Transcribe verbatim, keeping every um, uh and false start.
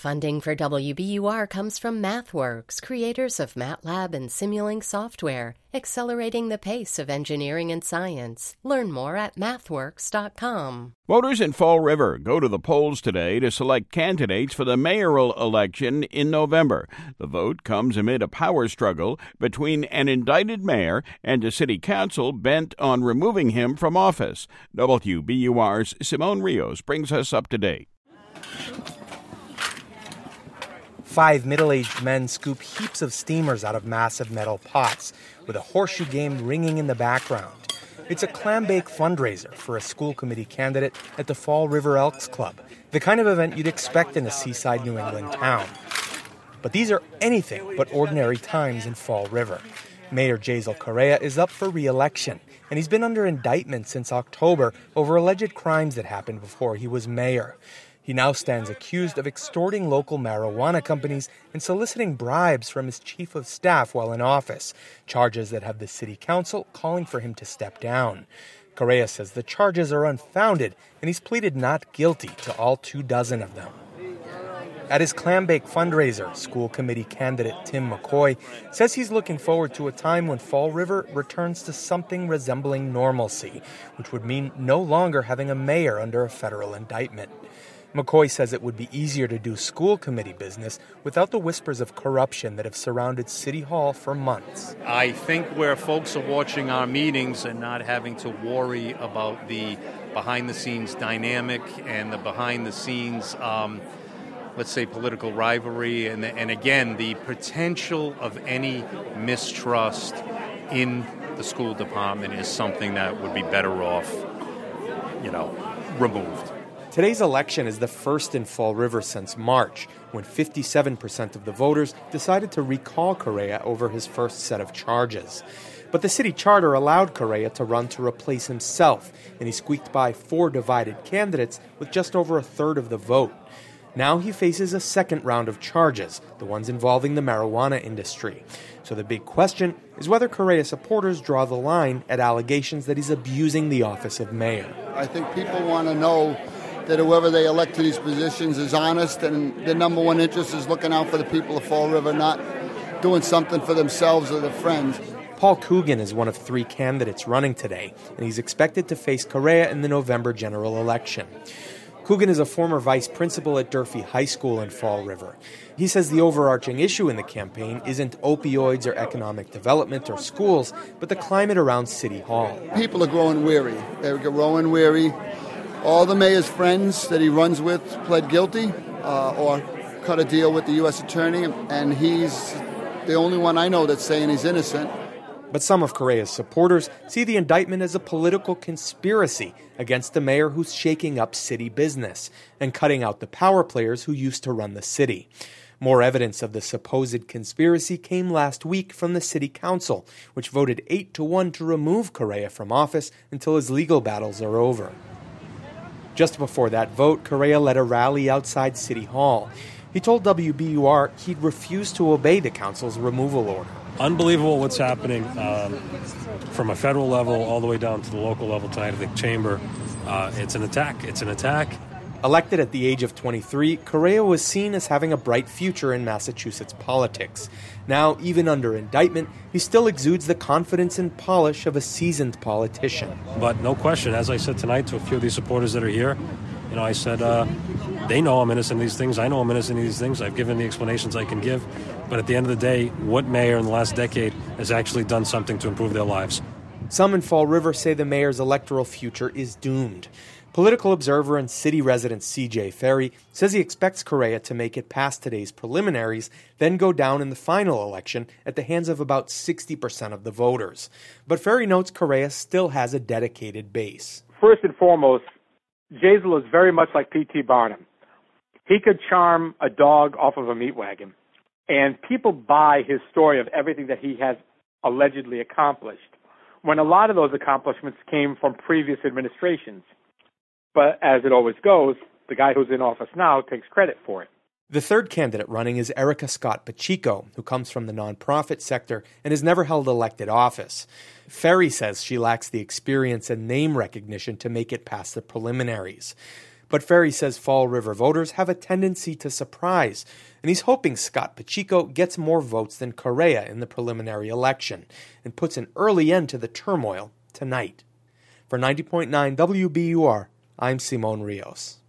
Funding for W B U R comes from MathWorks, creators of MATLAB and Simulink software, accelerating the pace of engineering and science. Learn more at mathworks dot com. Voters in Fall River go to the polls today to select candidates for the mayoral election in November. The vote comes amid a power struggle between an indicted mayor and a city council bent on removing him from office. W B U R's Simone Rios brings us up to date. Five middle-aged men scoop heaps of steamers out of massive metal pots, with a horseshoe game ringing in the background. It's a clam bake fundraiser for a school committee candidate at the Fall River Elks Club, the kind of event you'd expect in a seaside New England town. But these are anything but ordinary times in Fall River. Mayor Jazel Correa is up for re-election, and he's been under indictment since October over alleged crimes that happened before he was mayor. He now stands accused of extorting local marijuana companies and soliciting bribes from his chief of staff while in office, charges that have the city council calling for him to step down. Correa says the charges are unfounded, and he's pleaded not guilty to all two dozen of them. At his clam bake fundraiser, school committee candidate Tim McCoy says he's looking forward to a time when Fall River returns to something resembling normalcy, which would mean no longer having a mayor under a federal indictment. McCoy says it would be easier to do school committee business without the whispers of corruption that have surrounded City Hall for months. I think where folks are watching our meetings and not having to worry about the behind-the-scenes dynamic and the behind-the-scenes, um, let's say, political rivalry, and, and again, the potential of any mistrust in the school department is something that would be better off, you know, removed. Today's election is the first in Fall River since March, when fifty-seven percent of the voters decided to recall Correa over his first set of charges. But the city charter allowed Correa to run to replace himself, and he squeaked by four divided candidates with just over a third of the vote. Now he faces a second round of charges, the ones involving the marijuana industry. So the big question is whether Correa supporters draw the line at allegations that he's abusing the office of mayor. I think people want to know that whoever they elect to these positions is honest and their number one interest is looking out for the people of Fall River, not doing something for themselves or their friends. Paul Coogan is one of three candidates running today, and he's expected to face Correa in the November general election. Coogan is a former vice principal at Durfee High School in Fall River. He says the overarching issue in the campaign isn't opioids or economic development or schools, but the climate around City Hall. People are growing weary. They're growing weary. All the mayor's friends that he runs with pled guilty uh, or cut a deal with the U S attorney, and he's the only one I know that's saying he's innocent. But some of Correa's supporters see the indictment as a political conspiracy against the mayor who's shaking up city business and cutting out the power players who used to run the city. More evidence of the supposed conspiracy came last week from the city council, which voted eight to one to remove Correa from office until his legal battles are over. Just before that vote, Correa led a rally outside City Hall. He told W B U R he'd refuse to obey the council's removal order. Unbelievable what's happening um, from a federal level all the way down to the local level tonight at the chamber. Uh, it's an attack. It's an attack. Elected at the age of twenty-three, Correa was seen as having a bright future in Massachusetts politics. Now, even under indictment, he still exudes the confidence and polish of a seasoned politician. But no question, as I said tonight to a few of these supporters that are here, you know, I said, uh, they know I'm innocent of these things. I know I'm innocent of these things. I've given the explanations I can give. But at the end of the day, what mayor in the last decade has actually done something to improve their lives? Some in Fall River say the mayor's electoral future is doomed. Political observer and city resident C J Ferry says he expects Correa to make it past today's preliminaries, then go down in the final election at the hands of about sixty percent of the voters. But Ferry notes Correa still has a dedicated base. First and foremost, Jazel is very much like P T Barnum. He could charm a dog off of a meat wagon, and people buy his story of everything that he has allegedly accomplished, when a lot of those accomplishments came from previous administrations. But as it always goes, the guy who's in office now takes credit for it. The third candidate running is Erica Scott Pacheco, who comes from the nonprofit sector and has never held elected office. Ferry says she lacks the experience and name recognition to make it past the preliminaries. But Ferry says Fall River voters have a tendency to surprise, and he's hoping Scott Pacheco gets more votes than Correa in the preliminary election and puts an early end to the turmoil tonight. For ninety point nine W B U R, I'm Simon Rios.